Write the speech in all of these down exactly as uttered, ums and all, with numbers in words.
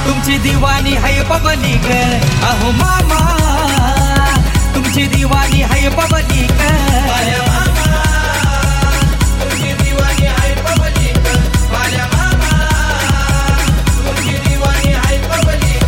तुमची दिवानी है पब्लिक। अहो मामा तुमची दिवानी है पब्लिक। माझ्या मामा तुमची दिवानी आहे पब्लिक। माझ्या मामा तुमची दिवानी आहे पब्लिक।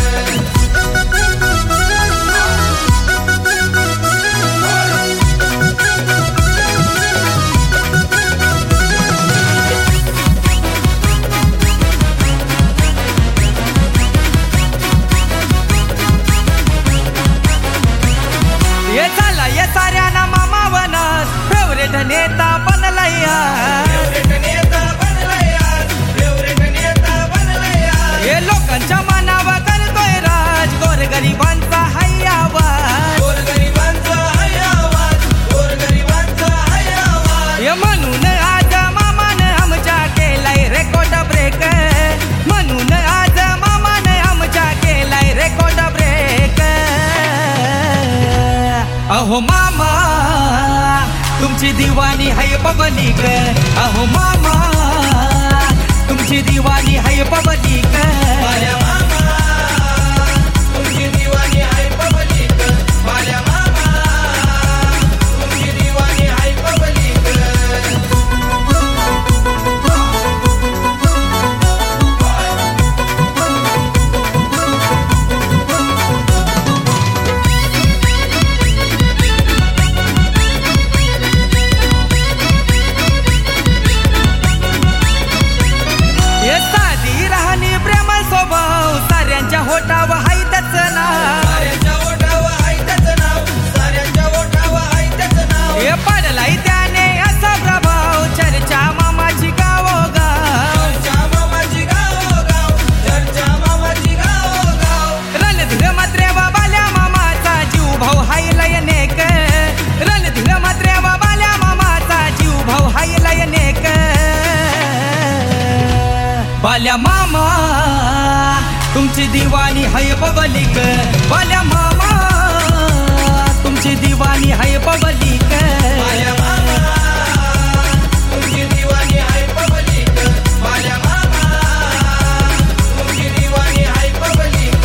ये झाला ये साऱ्याना मामा बनस फेवरेट नेता बनलया। फेवरेट नेता बनलया, फेवरेट नेता बनलया। हे लोकांच्या मनावर करतोय राज, गोरगरिबांचा हाय आवाज। गोरगरिबांचा हाय आवाज, गोरगरिबांचा हाय आवाज। हे म्हणून आज मामाने आमच्या केलाय रेकॉर्ड ब्रेक। म्हणून आज मामाने आमच्या केलाय रेकॉर्ड ब्रेक। अहो मामा तुमची दिवानी है पब्लिक। अहो मामा तुमची दिवानी है पब्लिक। माझ्या मामा तुमची दिवानी आहे पब्लिक। माझ्या मामा तुमची दिवानी आहे पब्लिक। हे साधी राहणी प्रेम स्वभाव साऱ्यांच्या होटावर हाय त्याचं नाव। साऱ्यांच्या ओठावर आहे त्याचं नाव, साऱ्यांच्या ओठावर आहे त्याचं नाव। हे पडलाय त्याने असा प्रभाव चर्चा मामाची गावोगाव। चर्चा मामाची गावोगाव, चर्चा मामाची गावोगाव। रणधीर मात्रे बाबाल्या मामाचा जीव भाऊ हाय लयनेक। रणधीर मात्रे बाबाल्या मामाचा जीव भाऊ हाय लयनेक। बाल्या मामा तुमची दिवानी है पब्लिक। बाल्या मामा तुमची दिवानी है पब्लिक। माझ्या मामा तुमची दिवानी आहे पब्लिक। माझ्या मामा तुमची दिवानी आहे पब्लिक।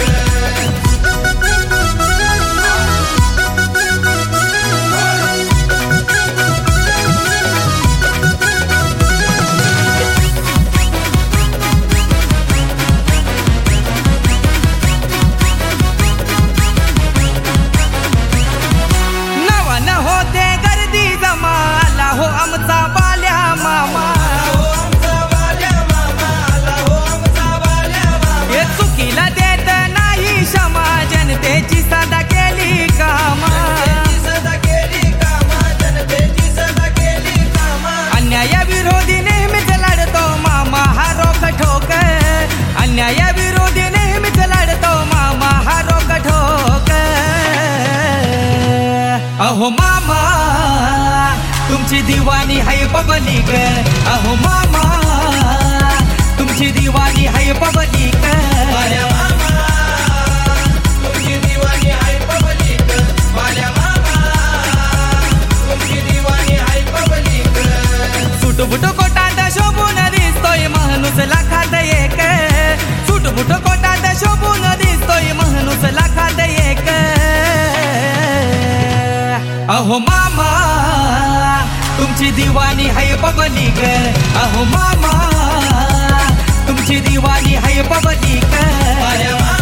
नवानं होते गर्दी जमा आला हो आमचा बाल्या मामा। हो आमचा बाल्या मामा आला, हो आमचा बाल्या मामा। हे चुकीला देत नाही क्षमा जनतेची सदा केली कामा। जनतेची सदा केली कामा, जनतेची सदा केली कामा। अन्याय विरोधी नेहमीच लढतो मामा हा रोख ठोक। अन्याय विरोधी नेहमीच लढतो मामा हा रोख ठोक। अहो मामा तुमची दिवानी है पब्लिक। अहो मामा तुमची दिवानी है पब्लिक। माझ्या मामा तुमची दिवानी आहे पब्लिक। माझ्या मामा तुमची दिवानी आहे पब्लिक। सुटबुट कोटात शोभून दिसतोय माणूस लाखात एक। सुटबुट कोटात शोभून दिसतोय माणूस लाखात एक। अहो मामा तुमची दिवानी है पब्लिक। अहो मामा तुमची दिवानी है पब्लिक। माझ्या मामा